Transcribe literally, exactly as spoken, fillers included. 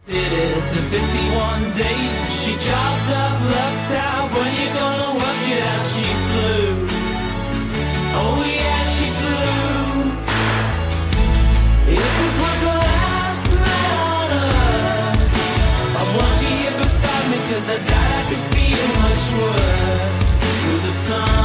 It is in fifty-one days. She chopped up, lucked out. When you gonna work it out? She flew. Oh yeah, she flew. If this was the last night on earth, I want you here beside me, 'cause I doubt I could feel much worse. With the sun